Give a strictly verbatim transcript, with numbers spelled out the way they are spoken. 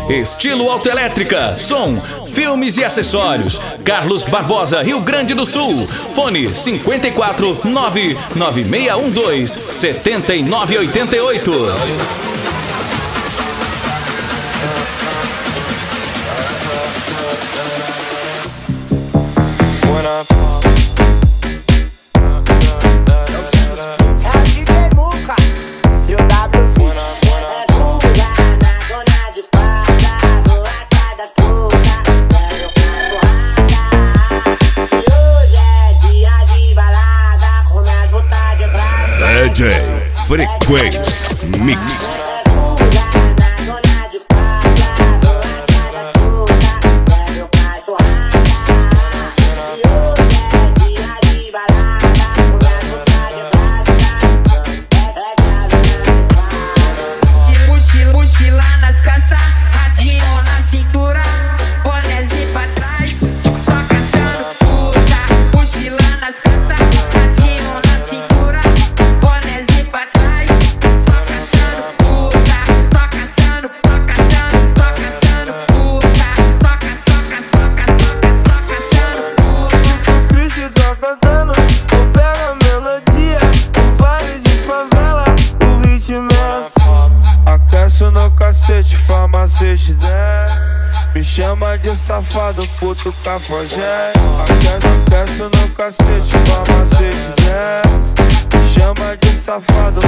estilo autoelétrica, som, filmes e acessórios. Carlos Barbosa, Rio Grande do Sul. Fone cinquenta e quatro, nove nove seis um dois, sete nove oito oito. D J Frequência Mix. Mochila nas costas, radinho na cintura, bonézinho pra trás, só caçando puta. Mochila nas costas, radinho na cintura, bonézinho pra trás, só caçando puta. Tô caçando, tô caçando, tô caçando puta. Toca, soca, soca, soca, só caçando puta. O Chris tá cantando, eu pego a melodia, um vale de favela, o ritmo é assim. Aqueço no cacete, farmacete desce. Me chama de safado, puto cafajeste. Aqueço, aqueço no cacete, farmacete desce. Me chama de safado,